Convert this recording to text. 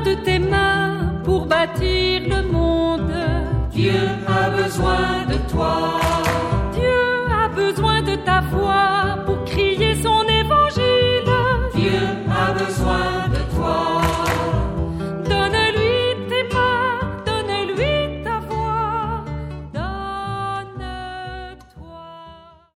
de tes mains pour bâtir le monde. Dieu a besoin